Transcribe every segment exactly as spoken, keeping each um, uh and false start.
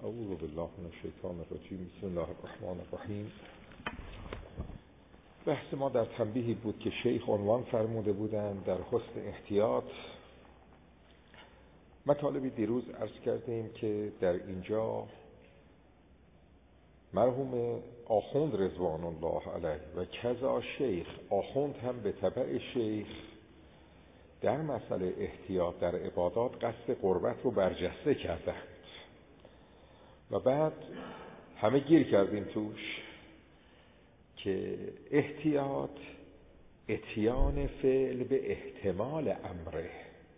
اعوذ بالله من الشیطان الرجیم. بسم الله الرحمن الرحیم. بحث ما در تنبیهی بود که شیخ عنوان فرموده بودند در حسن احتیاط. مطالبی دیروز عرض کردیم که در اینجا مرحوم آخوند رضوان الله علیه و کذا شیخ آخوند هم به تبع شیخ در مسئله احتیاط در عبادات قصد قربت رو برجسته کردند و بعد همه گیر کردیم توش که احتیاط اتیان فعل به احتمال امره.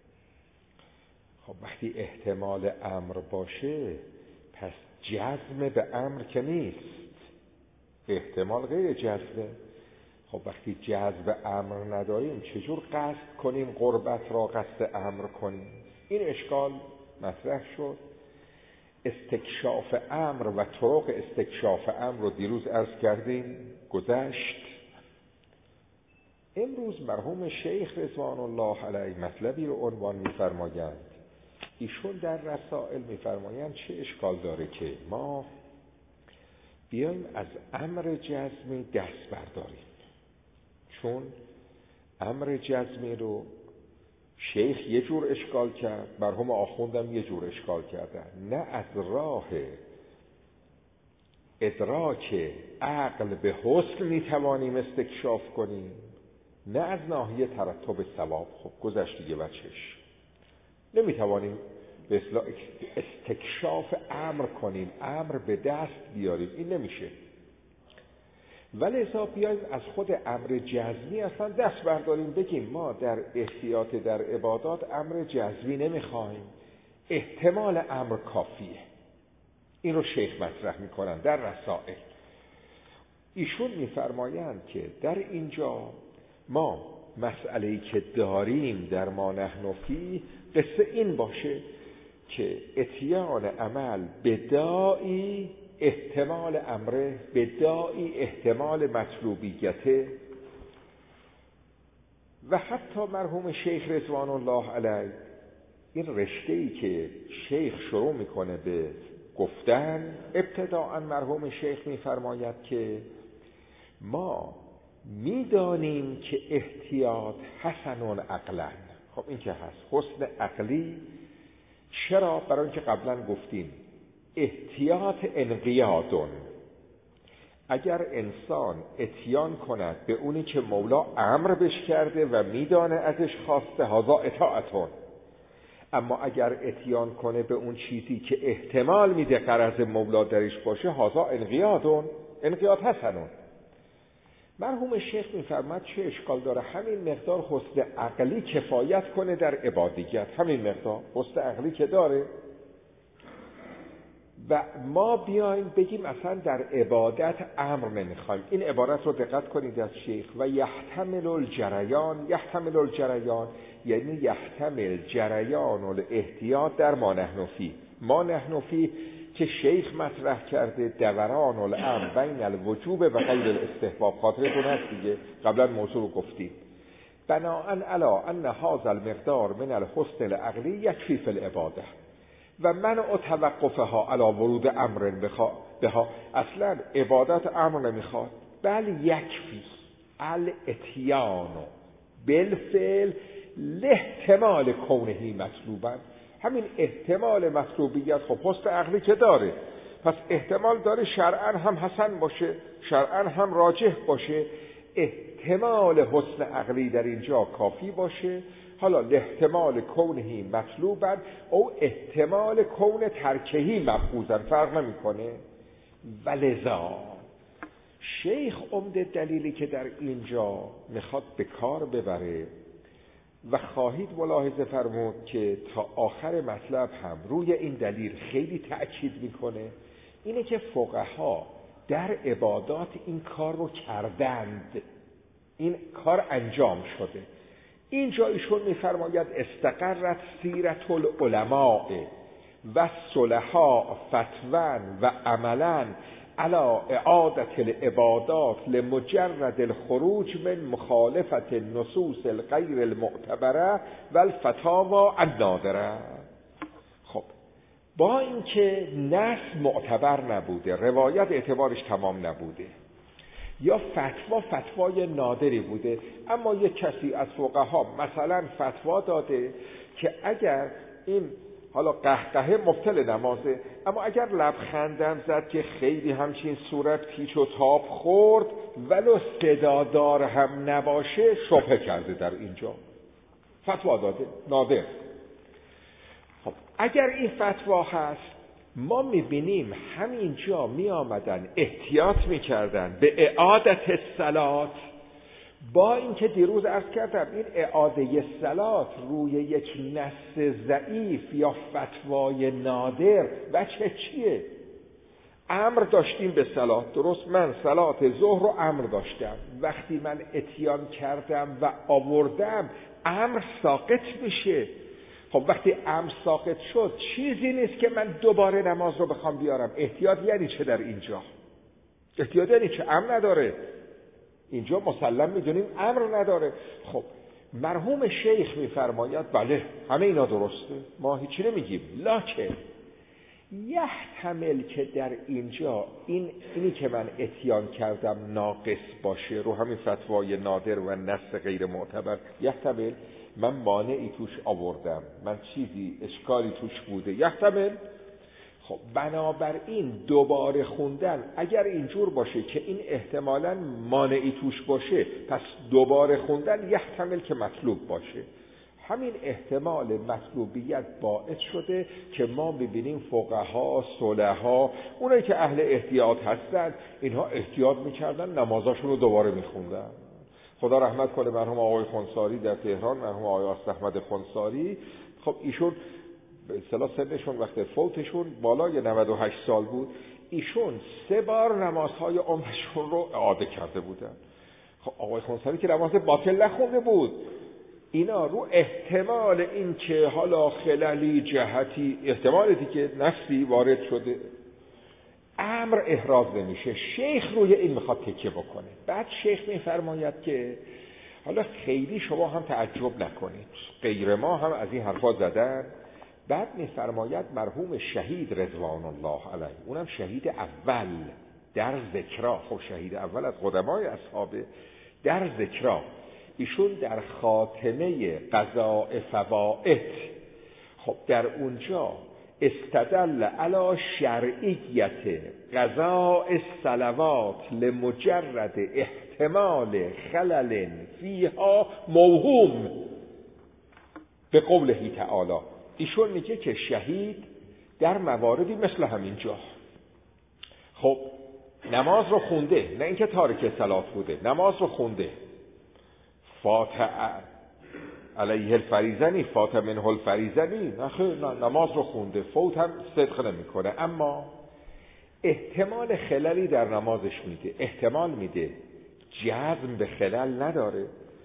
خب وقتی احتمال امر باشه پس جزم به امر که نیست، احتمال غیر جزمه. خب وقتی جذب امر نداریم چجور قصد کنیم قربت را قصد امر کنیم؟ این اشکال مطرح شد. استکشاف امر و طرق استکشاف امر رو دیروز عرض کردیم، گذشت. امروز مرحوم شیخ رضوان الله علیه مطلبی رو عنوان می‌فرمایند. ایشون در رسائل می‌فرمایند چه اشکال داره که ما بیایم از امر جزمی دست برداریم، چون امر جزمی رو شیخ یه جور اشکال کرد، مرحوم آخوندم یه جور اشکال کردن. نه از راه ادراک عقل به حسن میتوانیم استکشاف کنیم، نه از ناحیه ترتب ثواب. خب گذشت دیگه وجهش. نمیتوانیم به اصطلاح استکشاف امر کنیم، امر به دست بیاریم، این نمیشه. ولی حساب بیاییم از خود امر جزمی اصلا دست برداریم، بگیم ما در احتیاط در عبادات امر جزمی نمیخوایم، احتمال امر کافیه. این رو شیخ مطرح میکنن در رسائل. ایشون میفرمایند که در اینجا ما مسئله‌ای که داریم در ما نحن فی قصه این باشه که اتیان عمل بدائی احتمال امره، بدائی احتمال مطلوبیته. و حتی مرحوم شیخ رضوان الله علیه این رشته‌ای که شیخ شروع میکنه به گفتن، ابتداءً مرحوم شیخ میفرماید که ما میدانیم که احتیاط حسن عقلا. خب این که هست حسن عقلی. چرا؟ برای اینکه قبلا گفتیم احتیاط انقیادون. اگر انسان اتیان کند به اونی که مولا امر بش کرده و میدانه ازش خواسته، هذا اطاعتون. اما اگر اتیان کنه به اون چیزی که احتمال میده غرض مولا درش باشه، هذا انقیادون، انقیاد حسنون. مرحوم شیخ میفرماد چه اشکال داره همین مقدار حسن عقلی کفایت کنه در عبادیت، همین مقدار حسن عقلی که داره. و ما بیایم بگیم اصلا در عبادت امر نمیخوایم. این عبارت رو دقت کنید از شیخ. و یحتمل الجریان، یحتمل الجریان یعنی یحتمل جریان الاحتیاط در ما نحن فی. ما نحن فی که شیخ مطرح کرده دوران الامر بین الوجوب و غیر الاستحباب. خاطرتون هست دیگه، قبلا موضوع رو گفتیم. بناءً علی ان هذا المقدار من الحسن العقلی یکفی فی العباده و من اتوقفها علی ورود امر بها. اصلا عبادت امر نمیخواد، بل یکفی الاتیان بالفعل لاحتمال کونه مطلوبا. همین احتمال مطلوبیت خب حسن عقلی که داره، پس احتمال داره شرعاً هم حسن باشه، شرعاً هم راجح باشه. احتمال حسن عقلی در اینجا کافی باشه. حالا احتمال کونه مطلوبا او احتمال کون ترکهی مفقوزا فرق نمیکنه. ولذا شیخ عمده دلیلی که در اینجا میخواد به کار ببره و خواهید ملاحظه فرمود که تا آخر مطلب هم روی این دلیل خیلی تأکید میکنه، اینه که فقها در عبادات این کار رو کردند، این کار انجام شده. اینجا ایشون میفرماید استقرت سیرت العلماء و صلحاء فتوا و عملا علی اعادت العبادات لمجرد الخروج من مخالفت النصوص الغیر المعتبره و الفتاوی النادره. خب با اینکه نص معتبر نبوده، روایت اعتبارش تمام نبوده، یا فتوا فتوای نادری بوده، اما یک کسی از فقها مثلا فتوا داده که اگر این حالا قهقهه مبطل نمازه، اما اگر لبخندم زد که خیلی همچین صورت پیچ و تاب خورد ولو صدادار هم نباشه، شبهه کرده در اینجا، فتوا داده نادر. خب اگر این فتوا هست، ما میبینیم همینجا می آمدن احتیاط میکردن به اعادت الصلات، با اینکه دیروز عرض کردم این اعاده صلات روی یک نص ضعیف یا فتوای نادر وجه چیه؟ امر داشتیم به صلات، درست؟ من صلات ظهر رو امر داشتم، وقتی من اتیان کردم و آوردم امر ساقط میشه. خب وقتی امر ساقط شد چیزی نیست که من دوباره نماز رو بخوام بیارم. احتیاط یعنی چه در اینجا؟ احتیاط یعنی چه؟ امر نداره اینجا، مسلم میدونیم امر نداره. خب مرحوم شیخ میفرماید بله همه اینا درسته، ما هیچی نمیگیم، لکن یحتمل که در اینجا این اینی که من اتیان کردم ناقص باشه رو همین فتوای نادر و نص غیر معتبر، یحتمل من مانعی توش آوردم، من چیزی اشکالی توش بوده، یحتمل. خب بنابراین دوباره خوندن اگر اینجور باشه که این احتمالاً مانعی توش باشه، پس دوباره خوندن یحتمل که مطلوب باشه. همین احتمال مطلوبیت باعث شده که ما ببینیم فقها، صلحا، اونایی که اهل احتیاط هستن، اینها احتیاط میکردن، نمازاشون رو دوباره میخوندن. خدا رحمت کنه مرحوم آقای خنثاری در تهران، مرحوم آقای آصف احمد خنثاری، خب ایشون به اصطلاح سنشون وقت فوتشون بالای نود و هشت سال بود، ایشون سه بار نمازهای عمرشون رو اعاده کرده بودن. خب آقای خنثاری که نماز باطل نخونده بود، اینا رو احتمال این که حالا خللی جهتی، احتمال دیگه نفسی وارد شده، امر احراز نمیشه. شیخ روی این میخواد تکیه بکنه. بعد شیخ میفرماید که حالا خیلی شما هم تعجب نکنید، غیر ما هم از این حرفا زدن. بعد میفرماید مرحوم شهید رضوان الله علیه، اونم شهید اول در ذکرا، خب شهید اول از قدمای اصحابه در ذکرا، ایشون در خاتمه قضاء فوائد، خب در اونجا استدل علی شرعیت قضاء الصلوات لمجرد احتمال خلل فیها موهوم به قوله تعالی. ایشون میگه که شهید در مواردی مثل همینجا خب نماز رو خونده، نه اینکه تارک صلات بوده، نماز رو خونده، فات علیه الفریضنی فات منه الفریضنی، نه نماز رو خونده، فوت هم صدق نمیکنه، اما احتمال خللی در نمازش میده، احتمال میده، جزم به خلل نداره.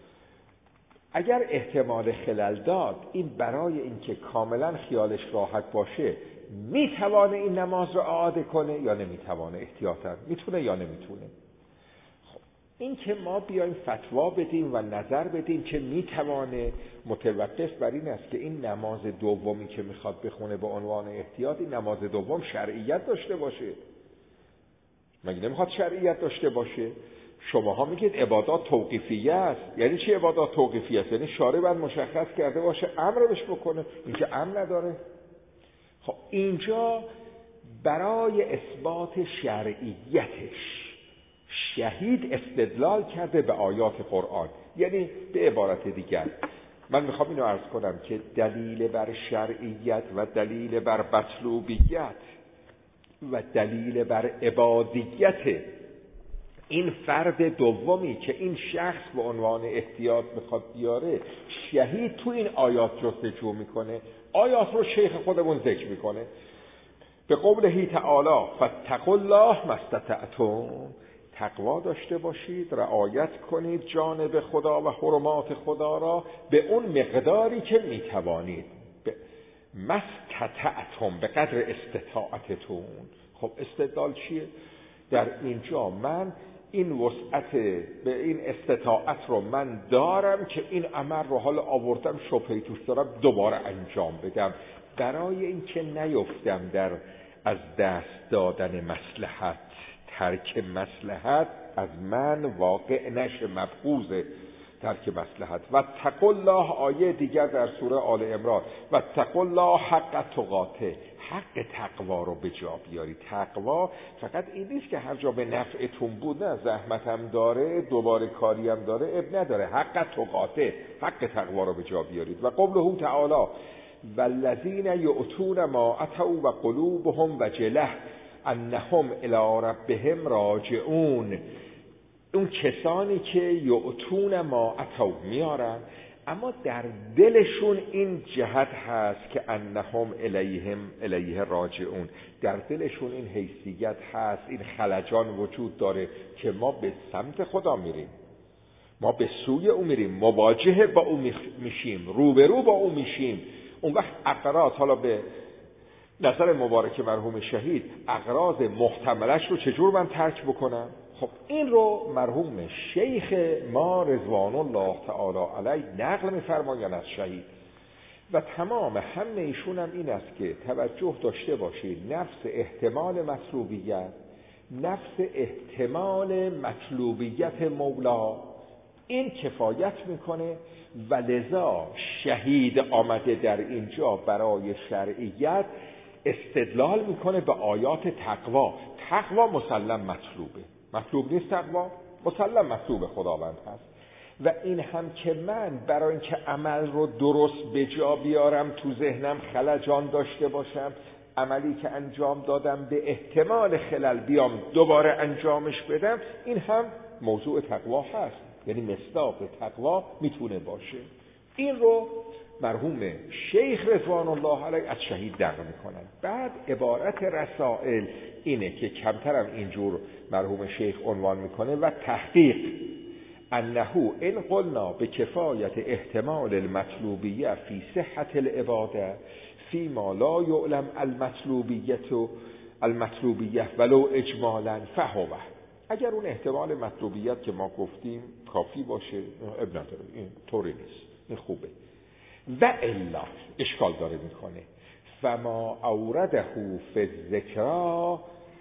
اگر احتمال خلل داد، این برای اینکه کاملا خیالش راحت باشه میتوانه این نماز رو اعاده کنه یا نمیتوانه، احتیاطاً میتونه یا نمیتونه. خب این که ما بیایم فتوا بدیم و نظر بدیم که میتوانه، متوقف بر این است که این نماز دومی که میخواد بخونه به عنوان احتیاط، این نماز دوم شرعیت داشته باشه. مگه نمیخواد شرعیت داشته باشه؟ شماها میگید عبادات توقیفیه است. یعنی چی عبادات توقیفیه است؟ یعنی شارع باید مشخص کرده باشه امر بهش بکنه، این که امر نداره. خب اینجا برای اثبات شرعیتش شهید استدلال کرده به آیات قرآن. یعنی به عبارت دیگر من میخوام اینو عرض کنم که دلیل بر شرعیت و دلیل بر مطلوبیت و دلیل بر عبادیت این فرد دومی که این شخص به عنوان احتیاط میخواد بیاره، شهید تو این آیات جستجو میکنه. آیات رو شیخ خودمون ذکر میکنه به قوله تعالی فاتقوا الله ما استطعتم، تقوا داشته باشید، رعایت کنید جانب خدا و حرمات خدا را به اون مقداری که میتوانید، به ما استطعتم، به قدر استطاعتتون. خب استدلال چیه؟ در اینجا من این وسعت به این استطاعت رو من دارم که این عمل رو حالا آوردم شبهه‌ای توش دارم دوباره انجام بدم، برای اینکه نیفتم در از دست دادن مصلحت، ترک مصلحت از من واقع نشه، مبغوض ترک مصلحت. و تقوا الله، آیه دیگر در سوره آل عمران، و تقوا الله حق تقاته، حق تقوا رو به جا بیارید. تقوا فقط این نیست که هر جا به نفعتون بود، نه، زحمتم داره، دوباره کاری هم داره، اب نداره، حق تقاته، حق تقوا رو به جا بیارید. و قوله تعالی والذین یؤتون ما اتوا و قلوبهم وجله انهم الی ربهم راجعون، اون کسانی که یؤتون ما اتوا میارن اما در دلشون این جهت هست که انهم الیهم الیه راجعون، در دلشون این حیثیت هست، این خلجان وجود داره که ما به سمت خدا میریم، ما به سوی او میریم، مواجه با او میشیم، روبرو با او میشیم. اون وقت اقراض، حالا به نظر مبارک مرحوم شهید، اقراض محتملش رو چجور من ترک بکنم؟ خب این رو مرحوم شیخ ما رضوان الله تعالی علیه نقل می‌فرمایند از شهید و تمام همه ایشون هم این است که توجه داشته باشید، نفس احتمال مطلوبیت، نفس احتمال مطلوبیت مولا، این کفایت میکنه و لذا شهید آمده در اینجا برای شرعیت استدلال میکنه به آیات تقوا. تقوا مسلم مطلوبه، مطلوب نیست تقوا؟ مسلم مطلوب خداوند هست. و این هم که من برای اینکه عمل رو درست به جا بیارم تو ذهنم خلجان داشته باشم، عملی که انجام دادم به احتمال خلل بیام دوباره انجامش بدم، این هم موضوع تقوا هست، یعنی مصداق تقوا میتونه باشه. این رو مرحوم شیخ رضوان الله علیه از شهید نقل میکنن. بعد عبارت رسائل اینه که کمترم اینجور مرحوم شیخ عنوان میکنه و تحقیق انه ان قلنا به کفایت احتمال المطلوبیه فی صحت العباده فی ما لا یعلم المطلوبیت و المطلوبیه ولو اجمالا فهو، اگر اون احتمال مطلوبیت که ما گفتیم کافی باشه اب نداره، این طوری نیست، این خوبه. و الا اشکال داره میکنه فما اورده فی الذکرا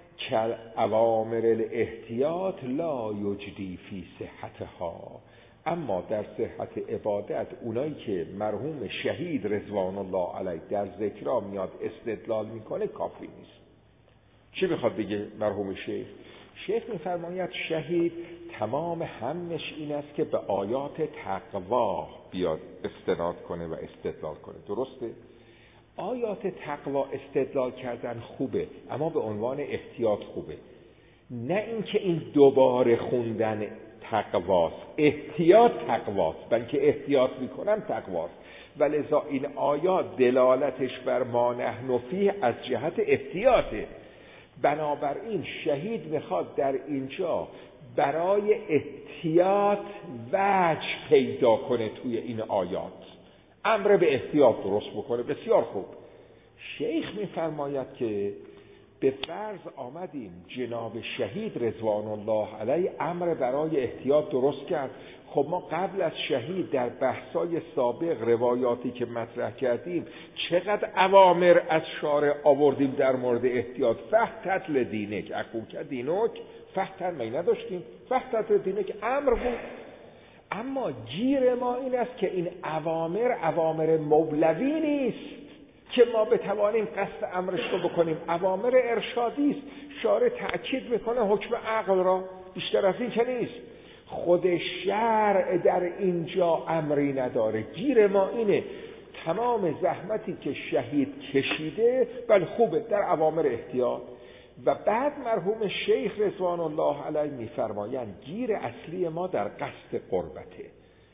کاوامر الاحتیاط لا یجدی فی صحتها، اما در صحت عبادت اونایی که مرحوم شهید رضوان الله علیه در ذکرا میاد استدلال میکنه کافی نیست. چی میخواد بگه مرحوم شیخ؟ شیخ میفرماید شهید تمام همش این است که به آیات تقوا بیاد استناد کنه و استدلال کنه. درسته؟ آیات تقوا استدلال کردن خوبه، اما به عنوان احتیاط خوبه، نه اینکه این دوباره خوندن تقواست. احتیاط تقواست، بلکه احتیاط میکنم تقواست. ولذا این آیات دلالتش بر ما نحن فیه از جهت احتیاطه. بنابراین شهید میخواد در اینجا برای احتیاط وجه پیدا کنه توی این آیات، امر به احتیاط درست بکنه. بسیار خوب. شیخ میفرماید که به فرض آمدیم جناب شهید رضوان الله علیه امر برای احتیاط درست کرد. خب ما قبل از شهید در بحثای سابق روایاتی که مطرح کردیم چقدر اوامر از شارع آوردیم در مورد احتیاط. فحتت لدینک اخوک دینک فحتن می نداشتیم؟ فحتت لدینک امر بود. اما گیر ما این است که این اوامر اوامر مولوی نیست که ما بتوانیم قصد امرش رو بکنیم، اوامر ارشادی است. شارع تأکید میکنه حکم عقل را، بیشتر از این که نیست. خود شرع در اینجا امری نداره. گیر ما اینه تمام زحمتی که شهید کشیده بل خوبه در اوامر احتیاط. و بعد مرحوم شیخ رضوان الله علیه میفرمایند گیر اصلی ما در قصد قربته.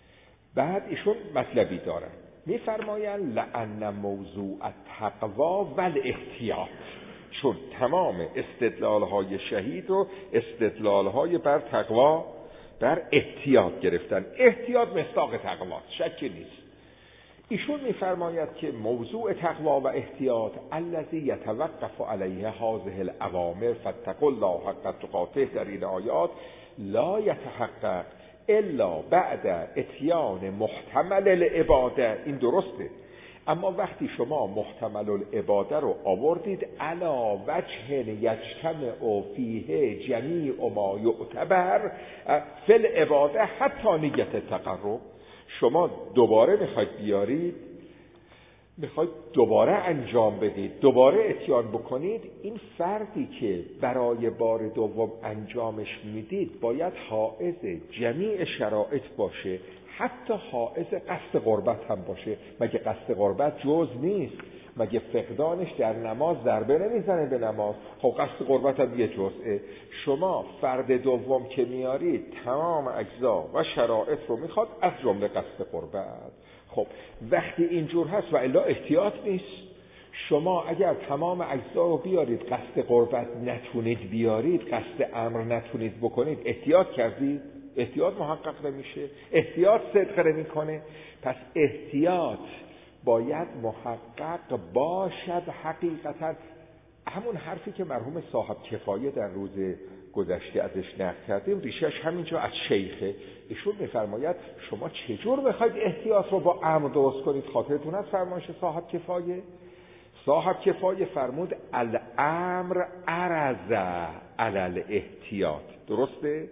بعد ایشون مطلبی دارن، میفرمایند لأن موضوع التقوا و الاحتیاط، چون تمام استدلالهای شهید و استدلالهای بر تقوا بر احتیاط گرفتن. احتیاط مصداق تقواست، شکی نیست. ایشون میفرماید که موضوع تقوا و احتیاط الذی یتوقف علیه هذه الاوامر فاتقوا الله حق تقاته در این آیات لا یتحقق الا بعد اتیان محتمل العباده. این درسته، اما وقتی شما محتمل العباده رو آوردید علا وجه یجتمع فیه جمیع ما یعتبر فی العباده حتی نیت تقرب، شما دوباره میخواید بیارید، میخواید دوباره انجام بدید، دوباره اتیان بکنید، این فردی که برای بار دوم انجامش میدید باید حائز جمیع شرایط باشه، حتی حائز قصد قربت هم باشه. مگه قصد قربت جز نیست؟ مگه فقدانش در نماز ضربه نمیزنه به نماز؟ خب قصد قربت هم یه جزئه. شما فرد دوم که میارید تمام اجزا و شرایط رو میخواد، از جمله قصد قربت. خب وقتی اینجور هست و الا احتیاط نیست. شما اگر تمام اجزا رو بیارید قصد قربت نتونید بیارید، قصد امر نتونید بکنید، احتیاط کردید؟ احتیاط محقق نمیشه، احتیاط صدق نمیکنه. پس احتیاط باید محقق باشد. حقیقتا همون حرفی که مرحوم صاحب کفایه در روز گذشته ازش نقل کردیم ریشش همینجا از شیخه. ایشون میفرماید شما چجور بخواید احتیاط رو با امر درست کنید؟ خاطرتون از فرمایش صاحب کفایه؟ صاحب کفایه فرمود الامر عرض علی الاحتیاط، درسته؟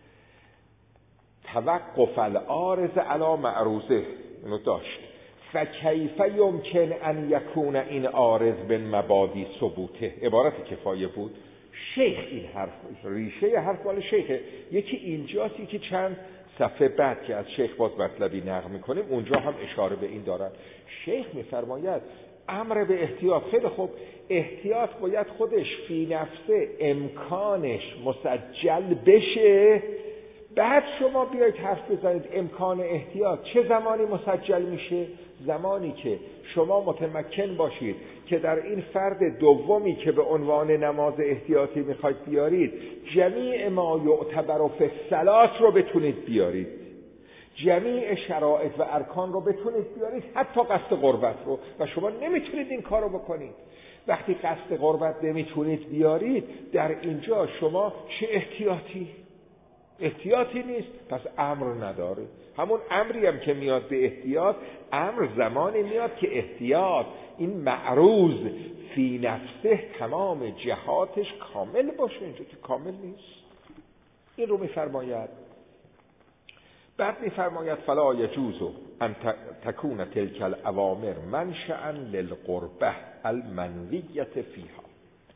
توقف العارض علی معروضه، اینو داشت. فکیف یمکن ان یکون این عارض بن مبادی ثبوته، عبارت کفایه بود. شیخ این حرف، ریشه حرف مال شیخه. یکی اینجاست، یکی چند صفحه بعد که از شیخ باز مطلبی نقل میکنیم اونجا هم اشاره به این دارن. شیخ میفرماید امر به احتیاط، خیلی خوب، احتیاط باید خودش فی نفسه امکانش مسجل بشه، بعد شما بیایید حرف بزنید امکان احتیاط چه زمانی مسجل میشه؟ زمانی که شما متمکن باشید که در این فرد دومی که به عنوان نماز احتیاطی میخواید بیارید جمیع ما یعتبر فی الصلاة رو بتونید بیارید، جمیع شرایط و ارکان رو بتونید بیارید، حتی قصد قربت رو، و شما نمیتونید این کار رو بکنید. وقتی قصد قربت نمیتونید بیارید، در اینجا شما چه احتیاطی؟ احتیاطی نیست، پس امر نداره. همون امری هم که میاد به احتیاط، امر زمانی میاد که احتیاط این معروض فی نفسه تمام جهاتش کامل باشه، اینجا که کامل نیست. این رو میفرماید. بعد میفرماید فلا یجوز ان تکون تلک الاوامر منشأ للقربه المنویة فیها.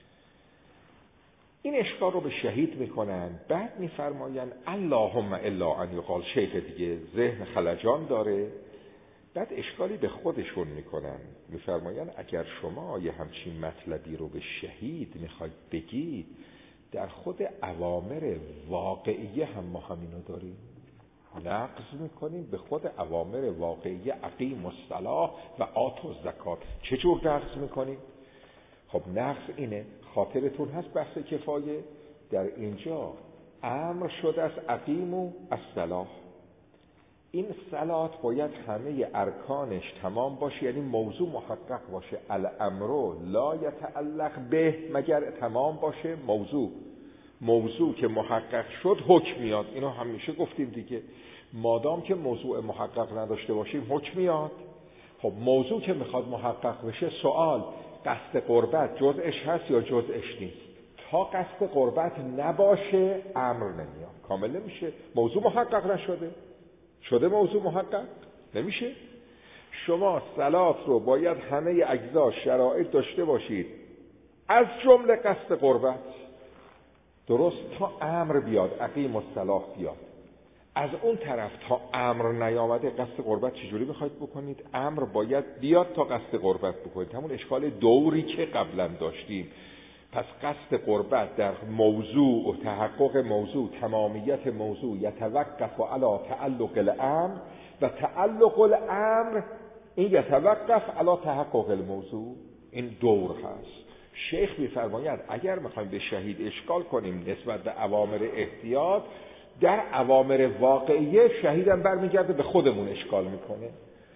این اشکال رو به شهید میکنن. بعد میفرمایند اللهم الا ان یقال، شیخ دیگه ذهن خلجان داره، بعد اشکالی به خودشون میکنن. میفرمایند اگر شما یه همچین مطلبی رو به شهید میخواید بگید، در خود اوامر واقعیه هم ما همینو داریم، نقض میکنیم به خود اوامر واقعیه، اقیم الصلاة و آتوا الزکات. چجور نقض میکنیم؟ خب نقض اینه، خاطرتون هست بحث کفایه در اینجا امر شده از اقیموا الصلاة. این صلات باید همه ارکانش تمام باشه، یعنی موضوع محقق باشه. الامر لا یتعلق به مگر تمام باشه موضوع. موضوع که محقق شد حکم میاد. اینو همیشه گفتیم دیگه، مادام که موضوع محقق نداشته باشیم حکم میاد. خب موضوع که میخواد محقق بشه، سوال قصد قربت جزءش هست یا جزءش نیست؟ تا قصد قربت نباشه امر نمیاد، کامل نمیشه. موضوع محقق نشده، شده موضوع محقق نمیشه. شما صلات رو باید همه اجزا شرایط داشته باشید، از جمله قصد قربت، درست، تا امر بیاد اقیم الصلاة بیاد. از اون طرف تا امر نیامده قصد قربت چجوری میخواید بکنید؟ امر باید بیاد تا قصد قربت بکنید. همون اشکال دوری که قبلا داشتیم. پس قصد قربت در موضوع و تحقق موضوع، تمامیت موضوع، یتوقف علی تعلق الامر و تعلق الامر این یتوقف علی تحقق الموضوع. این دور هست. شیخ میفرماید اگر میخوایم به شهید اشکال کنیم نسبت به اوامر احتیاط، در اوامر واقعیه شهیدم برمیگرده به خودمون اشکال میکنه.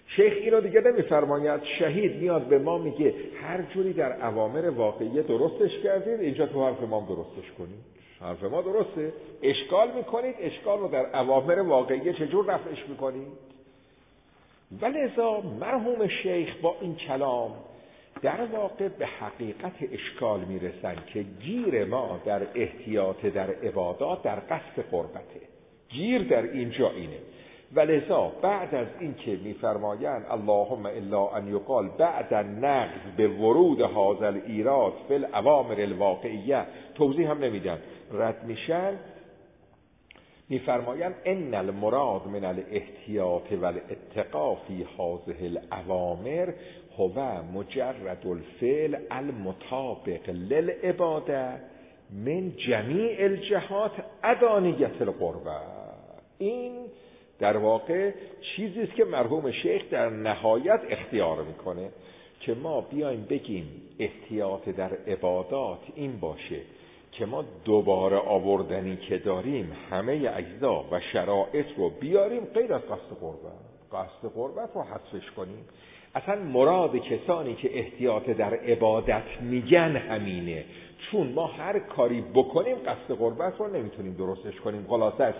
شیخ اینو دیگه نمیفرماید. شهید میاد به ما میگه هر جوری در اوامر واقعیه درستش کردید، اینجا تو حرف ما درستش کنید. حرف ما درسته، اشکال میکنید، اشکال رو در اوامر واقعیه چجور رفعش میکنید؟ ولذا مرحوم شیخ با این کلام در واقع به حقیقت اشکال میرسن که گیر ما در احتیاط در عبادات در قصد قربته. گیر در اینجا اینه. ولذا بعد از این که میفرمایند اللهم الا ان یقال بعد النقض به ورود هذا الایراد فی الاوامر الواقعیه، توضیح هم نمیدن، رد میشن، میفرمایند ان المراد من الاحتیاط والاتقاء فی هذه الاوامر هو مجرد الفعل المطابق للعباده من جمیع الجهات ادانیت القربه. این در واقع چیزی است که مرحوم شیخ در نهایت اختیار میکنه که ما بیایم بگیم احتیاط در عبادات این باشه که ما دوباره آوردنی که داریم همه اجزا و شرایط رو بیاریم غیر از قصد قربت، قصد قربت رو حذفش کنیم. اصلا مراد کسانی که احتیاط در عبادت میگن همینه، چون ما هر کاری بکنیم قصد قربت رو نمیتونیم درستش کنیم. خلاصش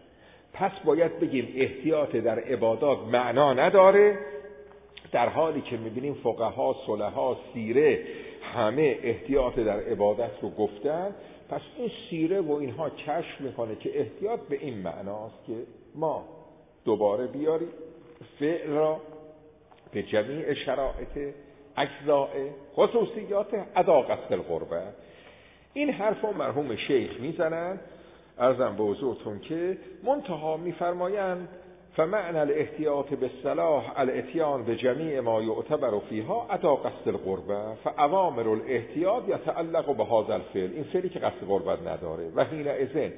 پس باید بگیم احتیاط در عبادات معنا نداره، در حالی که میبینیم فقها، صلحا، سیره همه احتیاط در عبادت رو گفتن. پس این سیره و اینها کشف میکنه که احتیاط به این معناست که ما دوباره بیاریم فعل را به جمیع شرایط، اجزاء، خصوصیات ادا قصد القربه. این حرف رو مرحوم شیخ میزنن. عرضم به حضورتون که منتها میفرمایند فمعنى الاحتیاط بالصلاح الاتیان به جمیع ما یعتبر فیها ادا قصد القربه فاوامر الاحتیاط یتعلق به هذا الفعل. این فعلی که قصد قربت نداره و حینئذ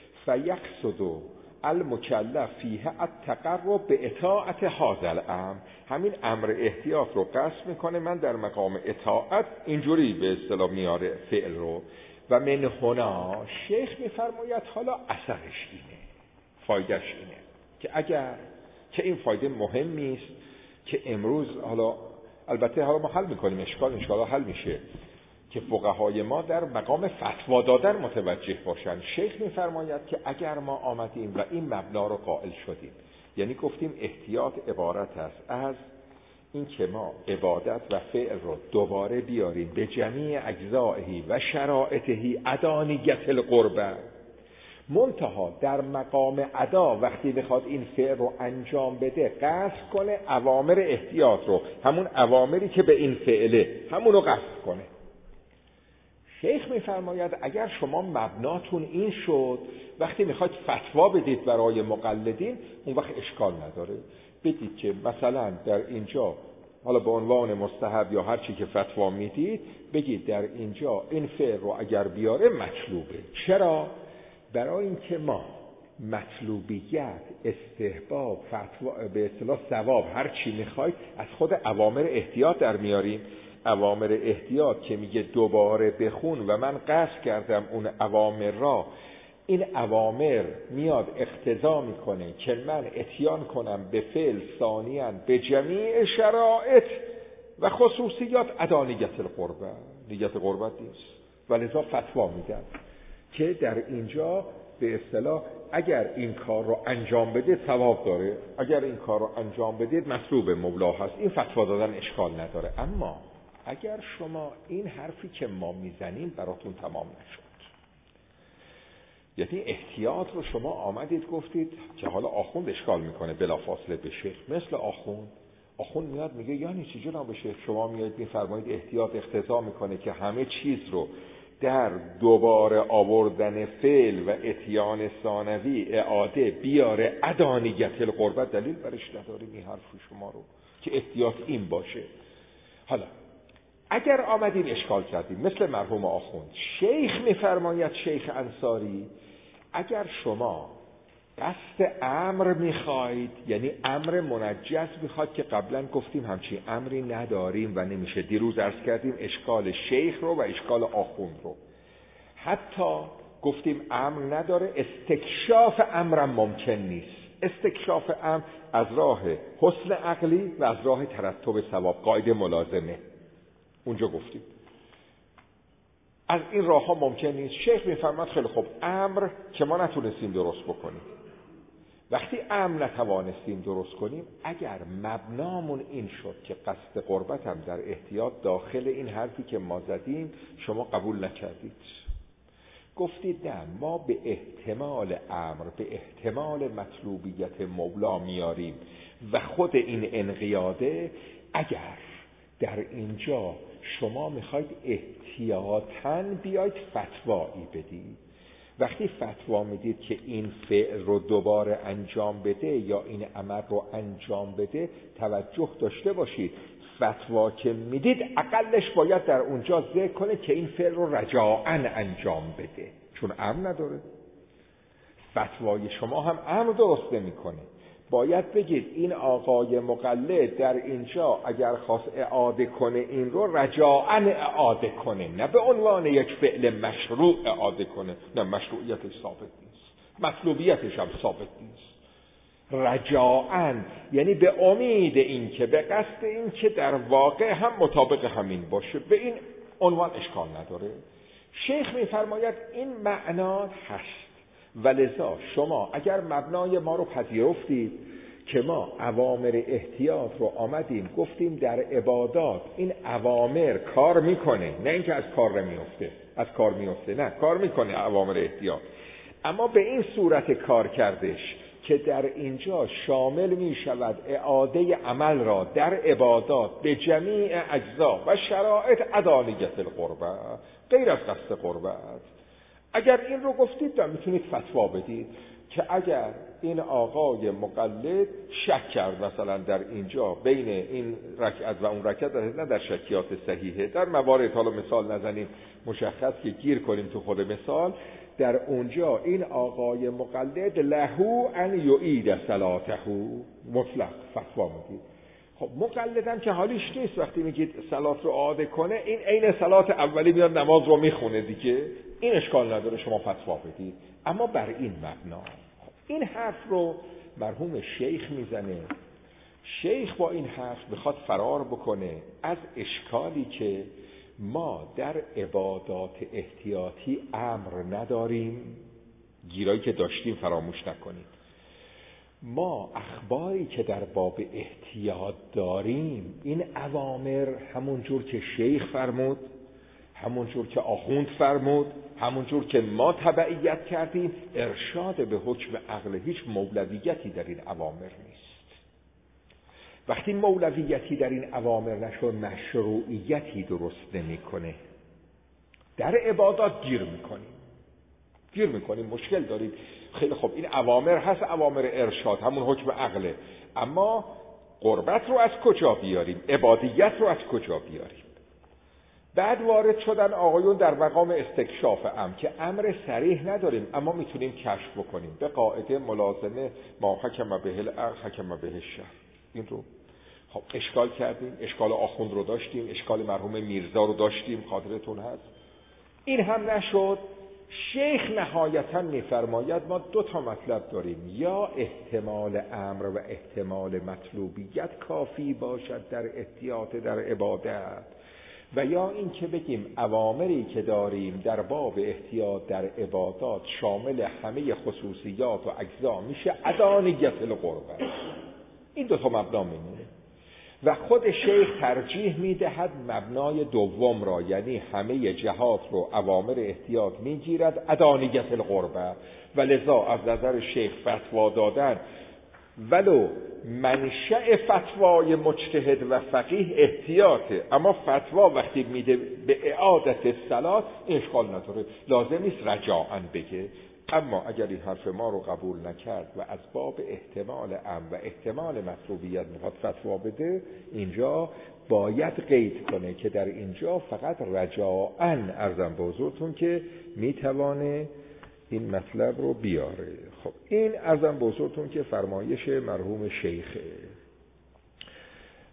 فیقصد المکلف فیها التقرب به اطاعت هذا الامر. همین امر احتیاط رو قصد میکنه، من در مقام اطاعت اینجوری به اصطلاح میاره فعل رو. و من هنا شیخ میفرماید حالا اثرش اینه، فایدهش اینه که اگر که این فایده مهمی است که امروز حالا البته حالا ما حل میکنیم، اشکال انشاءالله حل میشه که فقهای ما در مقام فتوا دادن متوجه باشن. شیخ میفرماید که اگر ما آمدیم و این مبنا رو قائل شدیم، یعنی گفتیم احتیاط عبارت است از این که ما عبادت و فعل رو دوباره بیاریم به جمیع اجزائهی و شرائطهی ادانیت القربه، منتها در مقام ادا وقتی بخواد این فعل رو انجام بده قصد کنه اوامر احتیاط رو، همون اوامری که به این فعله همون رو قصد کنه. شیخ میفرماید اگر شما مبناتون این شد، وقتی میخواید فتوا بدید برای مقلدین اون وقت اشکال نداره، بدید که مثلا در اینجا حالا به عنوان مستحب یا هر چی که فتوا میدید بگید در اینجا این فعل رو اگر بیاره مطلوبه. چرا؟ برای اینکه ما مطلوبیت، استحباب، فتوا، به اصطلاح ثواب، هر چی میخواید از خود اوامر احتیاط در میاریم. اوامر احتیاط که میگه دوباره بخون و من قصد کردم اون اوامر را، این اوامر میاد اقتضا میکنه که من اتیان کنم به فعل ثانیاً به جمیع شرایط و خصوصیات ادانیت القربه. نیت قربت نیست، ولذا فتوا میدن که در اینجا به اصطلاح اگر این کار رو انجام بدید ثواب داره، اگر این کار رو انجام بدید مطلوب مبلا هست. این فتوا دادن اشکال نداره. اما اگر شما این حرفی که ما میزنیم براتون تمام نشد، یعنی احتیاط رو شما آمدید گفتید که حالا آخوند اشکال میکنه بلافاصله به شیخ، مثل آخوند آخوند میاد میگه یعنی چی جناب شیخ شما میاد میفرمایید احتیاط اقتضا میکنه که همه چیز رو در دوباره آوردن فعل و اتیان ثانوی اعاده بیاره ادانیت القربت، دلیل برش نداریم این حرف شما رو که احتیاط این باشه. حالا اگر آمدین اشکال کردیم مثل مرحوم آخوند، شیخ میفرماید شیخ انصاری اگر شما قصد امر میخواید، یعنی امر منجز میخواد که قبلا گفتیم همچین امری نداریم و نمیشه، دیروز عرض کردیم اشکال شیخ رو و اشکال آخوند رو، حتی گفتیم امر نداره استکشاف امرم ممکن نیست، استکشاف امر از راه حسن عقلی و از راه ترتب ثواب، قاعده ملازمه اونجا گفتیم. از این راه ها ممکن نیست. شیخ میفرماد خیلی خوب، امر که ما نتونستیم درست بکنیم، وقتی امر نتوانستیم درست کنیم، اگر مبنامون این شد که قصد قربت هم در احتیاط داخل این حرفی که ما زدیم شما قبول نکردید، گفتید نه ما به احتمال امر، به احتمال مطلوبیت مولا میاریم و خود این انقیاده، اگر در اینجا شما میخواید احتیاطاً بیاید فتوایی بدید، وقتی فتوا میدید که این فعل رو دوباره انجام بده یا این عمل رو انجام بده، توجه داشته باشید فتوا که میدید اقلش باید در اونجا ذکر کنه که این فعل رو رجاءً انجام بده، چون امر نداره. فتوای شما هم امر درست نمیکنه. باید بگید این آقای مقلد در اینجا اگر خواست اعاده کنه این رو رجاءً اعاده کنه، نه به عنوان یک فعل مشروع اعاده کنه. نه، مشروعیتش ثابت نیست، مطلوبیتش هم ثابت نیست. رجاءً یعنی به امید این که، به قصد این که در واقع هم مطابق همین باشه، به این عنوان اشکال نداره. شیخ میفرماید این معنا هست و لذا شما اگر مبنای ما رو پذیرفتید که ما اوامر احتیاط رو آمدیم گفتیم در عبادات این اوامر کار میکنه، نه اینکه از کار نمیفته، از کار میفته، نه کار میکنه اوامر احتیاط، اما به این صورت کار کردش که در اینجا شامل می شود اعاده عمل را در عبادات به جمیع اجزا و شرایط عدالت القربه، غیر از قصد قربت. اگر این رو گفتید تا میتونید فتوا بدید که اگر این آقای مقلد شک کرد مثلا در اینجا بین این رکعت و اون رکعت، نه در شکیات صحیحه، در موارد حالا مثال نزنیم مشخص که گیر کنیم تو خود مثال، در اونجا این آقای مقلد لهو ان یعید صلاته مطلق فتوا میدید. خب مقلدم که حالیش نیست وقتی میگید صلات رو اعاده کنه، این عین صلات اولی میاد نماز رو میخونه دیگه، این اشکال نداره شما فتوا بدید، اما بر این مبنا. این حرف رو مرحوم شیخ میزنه. شیخ با این حرف میخواد فرار بکنه از اشکالی که ما در عبادات احتیاطی امر نداریم. گیرایی که داشتیم فراموش نکنید. ما اخباری که در باب احتیاط داریم این اوامر همون جور که شیخ فرمود، همون جور که آخوند فرمود، همون جور که ما تبعیت کردیم، ارشاد به حکم عقل، هیچ مولویتی در این اوامر نیست. وقتی مولویتی در این اوامر نشد مشروعیتی درست نمیکنه. در عبادات گیر میکنیم گیر میکنیم مشکل داریم. خیلی خب این اوامر هست، اوامر ارشاد همون حکم عقله، اما قربت رو از کجا بیاریم؟ عبادیت رو از کجا بیاریم؟ بعد وارد شدن آقایون در مقام استکشاف امر که امر صریح نداریم اما میتونیم کشف بکنیم به قاعده ملازمه ما حکم به العقل حکم به الشرع. این رو خب اشکال کردیم، اشکال آخوند رو داشتیم، اشکال مرحوم میرزا رو داشتیم، خاطرتون هست. این هم نشد. شیخ نهایتا میفرماید ما دو تا مطلب داریم، یا احتمال امر و احتمال مطلوبیت کافی باشد در احتیاط در عبادت، و یا این که بگیم اوامری که داریم در باب احتیاط در عبادات شامل همه خصوصیات و اجزا میشه عدانیت القربت. این دو تا مبنا میمونه و خود شیخ ترجیح میدهد مبنای دوم را، یعنی همه جهات رو اوامر احتیاط میگیرد عدانیت القربه، و لذا از نظر شیخ فتوا دادن ولو منشأ فتوای مجتهد و فقیه احتیاطه، اما فتوا وقتی میده به اعادت صلات اشکال نداره، لازم نیست رجاءً بگه. اما اگر این حرف ما رو قبول نکرد و از باب احتمال امر و احتمال مطلوبیت میخواد فتوا بده، اینجا باید قید کنه که در اینجا فقط رجاءً عرضم به حضورتون که میتوانه این مطلب رو بیاره. خب این عرضم به حضورتون که فرمایش مرحوم شیخه.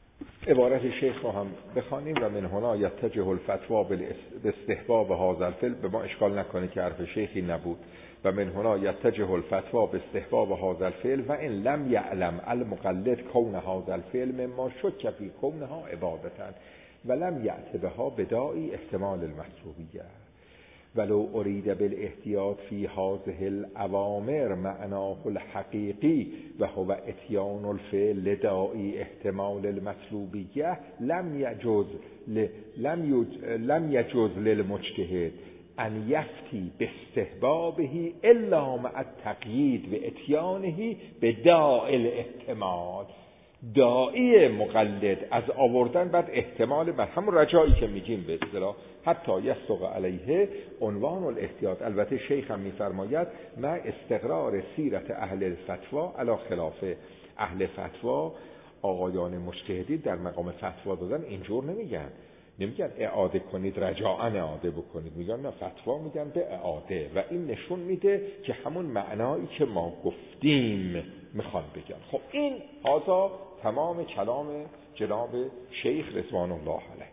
عبارت شیخ رو هم بخوانیم و من هنا یتجه الفتوا باستحباب هذا الفعل. به ما اشکال نکنه که حرف شیخی نبود. و من هنا یتجه الفتوا باستحباب هذا الفعل و ان لم یعلم المقلد کون هذا الفعل مما شک فی کونها عبادتا و لم یأت بها بداعی احتمال المطلوبیه ولو ارید بالاحتیاط فی هذه الاوامر معناه الحقیقی و هو اتیان الفعل لداعی احتمال المطلوبیه لم یجوز لم یج لم یجوز للمجتهد ان یفتی باستحبابه الا مع التقیید و اتیانه بداعی الاحتمال. داعی مقلد از آوردن بعد احتمال بر همون رجایی که میگیم به اصطلاح حتی یستق علیه عنوان الاحتیاط. البته شیخ هم میفرماید ما استقرار سیرت اهل الفتوا علی خلاف اهل فتوا. آقایان مجتهدی در مقام فتوا دادن اینجور نمیگن، نمیگن اعاده کنید رجاعاً اعاده بکنید، میگن نه فتوا میگن به اعاده و این نشون میده که همون معنایی که ما گفتیم میخوان بگن. خب این هذا تمام کلام جناب شیخ رضوان الله علیه.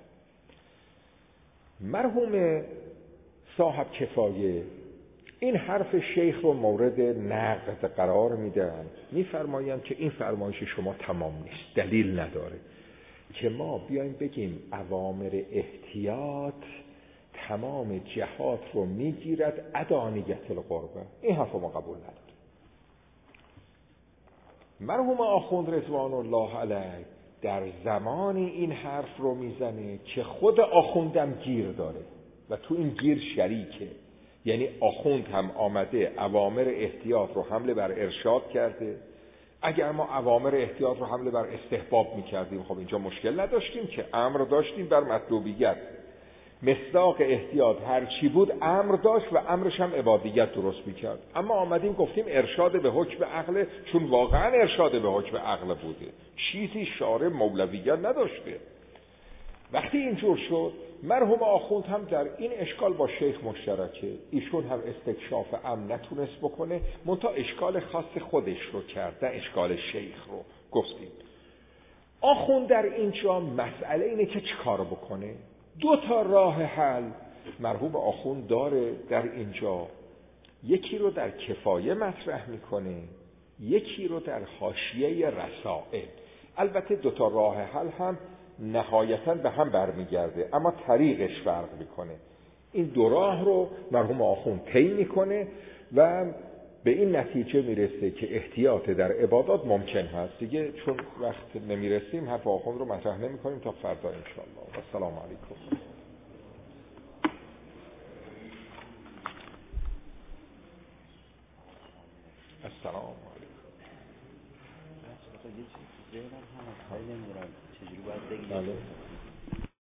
مرحوم صاحب کفایه این حرف شیخ رو مورد نقد قرار میدن، میفرمایند که این فرمایش شما تمام نیست، دلیل نداره که ما بیایم بگیم اوامر احتیاط تمام جهات رو میگیرد ادانیت القربه. این حرف ما قبول نداره. مرحوم آخوند رضوان الله علیه در زمانی این حرف رو میزنه که خود آخوندم گیر داره و تو این گیر شریکه. یعنی آخوند هم آمده اوامر احتیاط رو حمله بر ارشاد کرده. اگر ما اوامر احتیاط رو حمله بر استحباب میکردیم خب اینجا مشکل نداشتیم که امر داشتیم بر مطلوبیت. مصداق احتیاط هر چی بود امر داشت و امرش هم عبادیت درست میکرد. اما آمدیم گفتیم ارشاد به حکم عقل، چون واقعا ارشاد به حکم عقل بوده، چیزی شارع مولویت نداشته. وقتی اینجور شد مرحوم آخوند هم در این اشکال با شیخ مشترکه. ایشون هم استکشاف امر نتونست بکنه، منتها اشکال خاص خودش رو کرد، نه اشکال شیخ رو. گفتیم آخوند در اینجا مسئله اینه که چی کار بکنه. دو تا راه حل مرحوم آخوند داره در اینجا. یکی رو در کفایه مطرح میکنه، یکی رو در حاشیه رسائل. البته دو تا راه حل هم نهایتاً به هم برمیگرده اما طریقش فرق میکنه. این دو راه رو مرحوم آخوند طی میکنه و به این نتیجه میرسه که احتیاط در عبادات ممکن هست. دیگه چون وقت نمیرسیم حرف آخوند رو مطرح نمیکنیم تا فردا انشاءالله. و السلام علیکم. السلام علیکم. چجوری باید بگیم؟